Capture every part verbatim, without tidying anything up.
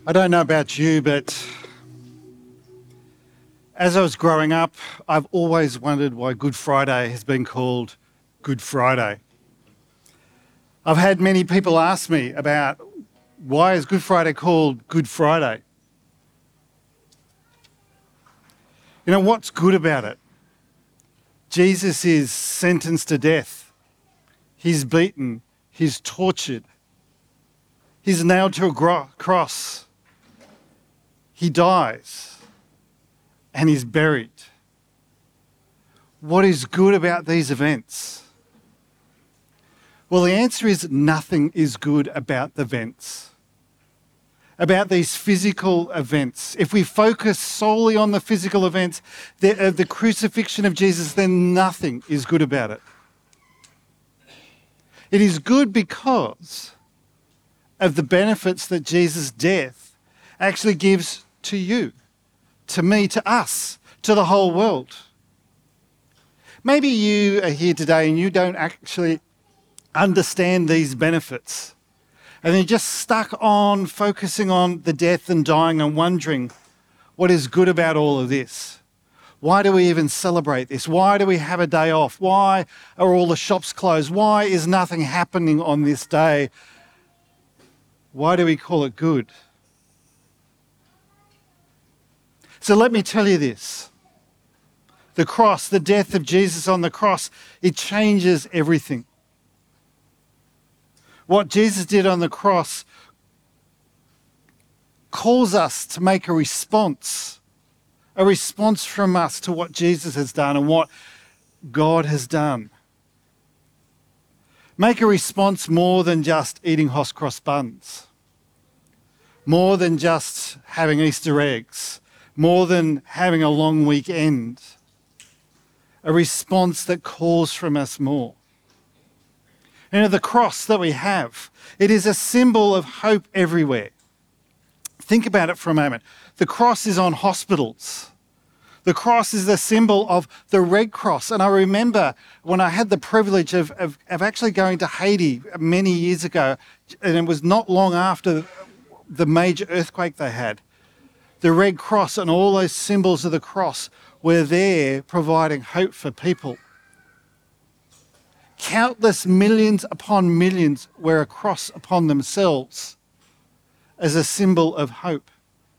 I don't know about you, but as I was growing up, I've always wondered why Good Friday has been called Good Friday. I've had many people ask me about why is Good Friday called Good Friday? You know, what's good about it? Jesus is sentenced to death. He's beaten. He's tortured. He's nailed to a gro- cross. He dies. And he's buried. What is good about these events? Well, the answer is nothing is good about the events, about these physical events. If we focus solely on the physical events, the, uh, the crucifixion of Jesus, then nothing is good about it. It is good because of the benefits that Jesus' death actually gives to you, to me, to us, to the whole world. Maybe you are here today and you don't actually understand these benefits. And you're just stuck on focusing on the death and dying and wondering what is good about all of this. Why do we even celebrate this? Why do we have a day off? Why are all the shops closed? Why is nothing happening on this day? Why do we call it good? So let me tell you this. The cross, the death of Jesus on the cross, it changes everything. What Jesus did on the cross calls us to make a response, a response from us to what Jesus has done and what God has done. Make a response more than just eating hot cross buns, more than just having Easter eggs, more than having a long weekend. A response that calls from us more. You know, the cross that we have, it is a symbol of hope everywhere. Think about it for a moment. The cross is on hospitals. The cross is the symbol of the Red Cross. And I remember when I had the privilege of, of, of actually going to Haiti many years ago, and it was not long after the major earthquake they had. The Red Cross and all those symbols of the cross were there providing hope for people. Countless millions upon millions wear a cross upon themselves as a symbol of hope.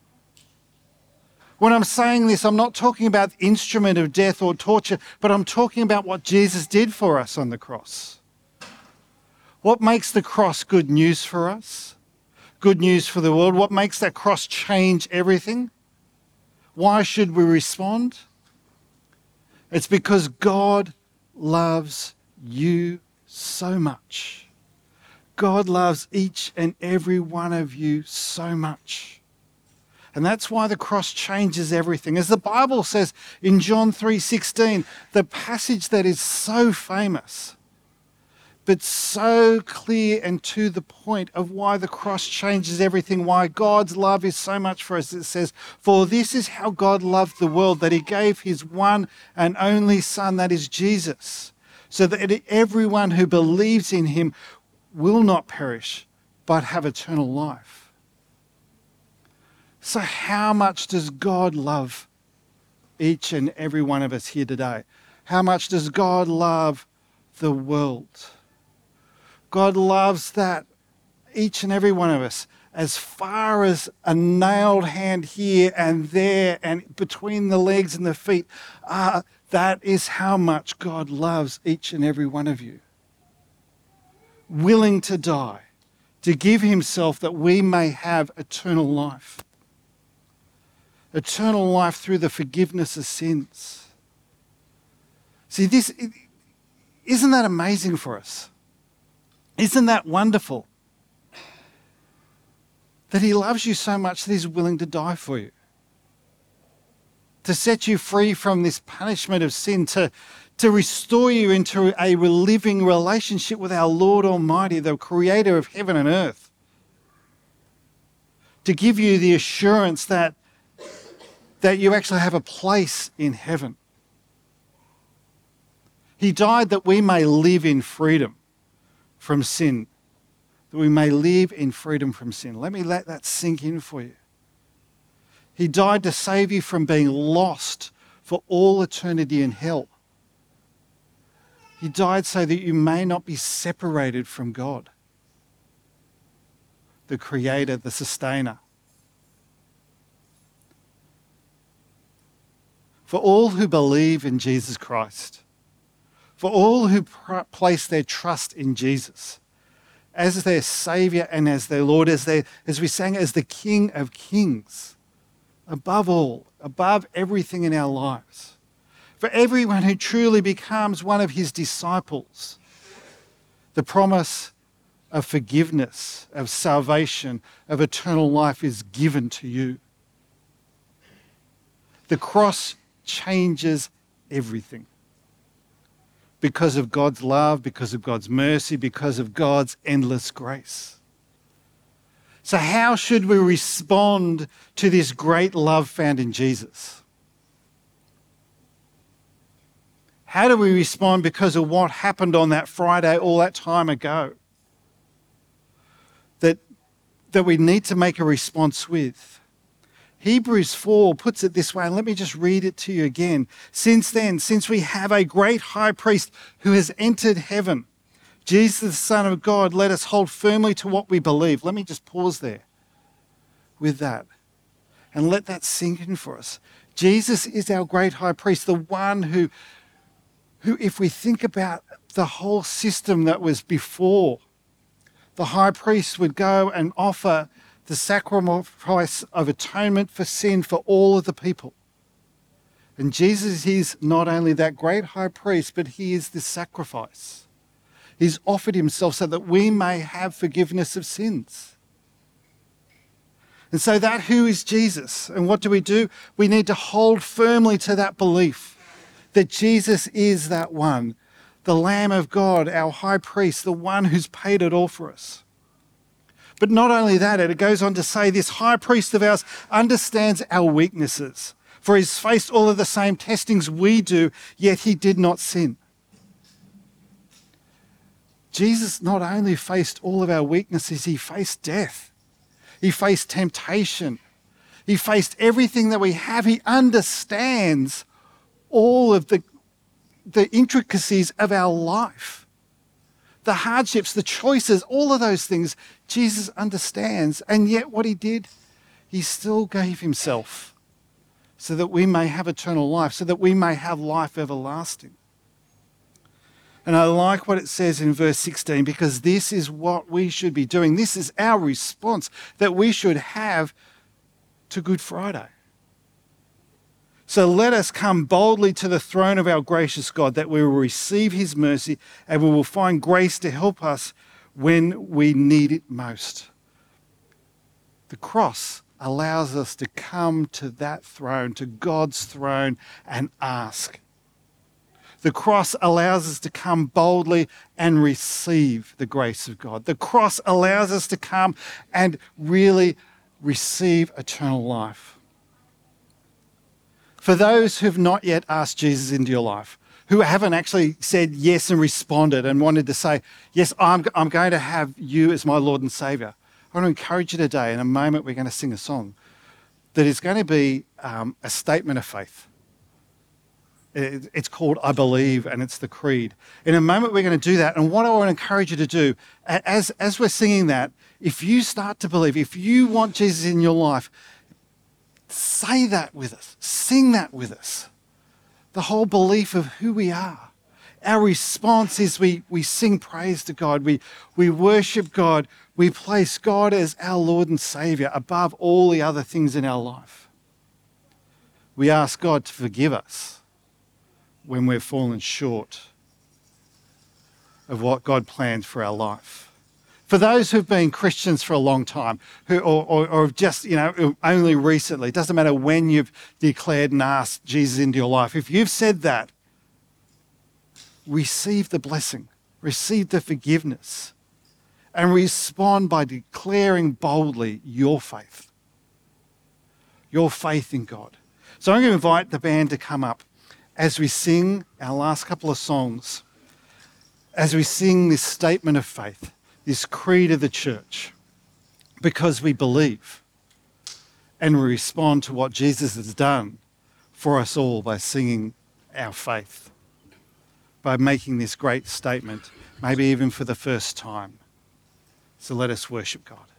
When I'm saying this, I'm not talking about the instrument of death or torture, but I'm talking about what Jesus did for us on the cross. What makes the cross good news for us? Good news for the world? What makes that cross change everything? Why should we respond? It's because God loves you so much. God loves each and every one of you so much. And that's why the cross changes everything. As the Bible says in John three sixteen, the passage that is so famous, but so clear and to the point of why the cross changes everything, why God's love is so much for us. It says, "For this is how God loved the world, that he gave his one and only Son, that is Jesus, so that everyone who believes in him will not perish, but have eternal life." So how much does God love each and every one of us here today? How much does God love the world? God loves that each and every one of us, as far as a nailed hand here and there and between the legs and the feet, uh, that is how much God loves each and every one of you. Willing to die, to give himself that we may have eternal life. Eternal life through the forgiveness of sins. See, this, isn't that amazing for us? Isn't that wonderful? That he loves you so much that he's willing to die for you. To set you free from this punishment of sin, to, to restore you into a living relationship with our Lord Almighty, the creator of heaven and earth. To give you the assurance that, that you actually have a place in heaven. He died that we may live in freedom from sin, that we may live in freedom from sin. Let me let that sink in for you. He died to save you from being lost for all eternity in hell. He died so that you may not be separated from God, the Creator, the Sustainer. For all who believe in Jesus Christ, for all who pr- place their trust in Jesus as their Saviour and as their Lord, as, their, as we sang, as the King of Kings, above all, above everything in our lives. For everyone who truly becomes one of his disciples, the promise of forgiveness, of salvation, of eternal life is given to you. The cross changes everything. Because of God's love, because of God's mercy, because of God's endless grace. So how should we respond to this great love found in Jesus? How do we respond because of what happened on that Friday all that time ago? That, that we need to make a response with. Hebrews four puts it this way, and let me just read it to you again. Since then, since we have a great high priest who has entered heaven, Jesus, the Son of God, let us hold firmly to what we believe. Let me just pause there with that and let that sink in for us. Jesus is our great high priest, the one who, who, if we think about the whole system that was before, the high priest would go and offer the sacrifice of atonement for sin for all of the people. And Jesus is not only that great high priest, but he is the sacrifice. He's offered himself so that we may have forgiveness of sins. And so that who is Jesus? And what do we do? We need to hold firmly to that belief that Jesus is that one, the Lamb of God, our high priest, the one who's paid it all for us. But not only that, it goes on to say this high priest of ours understands our weaknesses, for he's faced all of the same testings we do, yet he did not sin. Jesus not only faced all of our weaknesses, he faced death. He faced temptation. He faced everything that we have. He understands all of the, the intricacies of our life. The hardships, the choices, all of those things, Jesus understands. And yet what he did, he still gave himself so that we may have eternal life, so that we may have life everlasting. And I like what it says in verse sixteen, because this is what we should be doing. This is our response that we should have to Good Friday. So let us come boldly to the throne of our gracious God, that we will receive his mercy and we will find grace to help us when we need it most. The cross allows us to come to that throne, to God's throne, and ask. The cross allows us to come boldly and receive the grace of God. The cross allows us to come and really receive eternal life. For those who've not yet asked Jesus into your life, who haven't actually said yes and responded and wanted to say, yes, I'm, I'm going to have you as my Lord and Saviour, I want to encourage you today, in a moment we're going to sing a song, that is going to be um, a statement of faith. It's called I Believe, and it's the creed. In a moment, we're going to do that. And what I want to encourage you to do, as, as we're singing that, if you start to believe, if you want Jesus in your life, say that with us. Sing that with us. The whole belief of who we are. Our response is we, we sing praise to God. We, we worship God. We place God as our Lord and Saviour above all the other things in our life. We ask God to forgive us when we've fallen short of what God planned for our life. For those who've been Christians for a long time, who or, or, or just, you know, only recently, it doesn't matter when you've declared and asked Jesus into your life, if you've said that, receive the blessing, receive the forgiveness, and respond by declaring boldly your faith. Your faith in God. So I'm going to invite the band to come up as we sing our last couple of songs, as we sing this statement of faith, this creed of the church because we believe and we respond to what Jesus has done for us all by singing our faith, by making this great statement, maybe even for the first time. So let us worship God.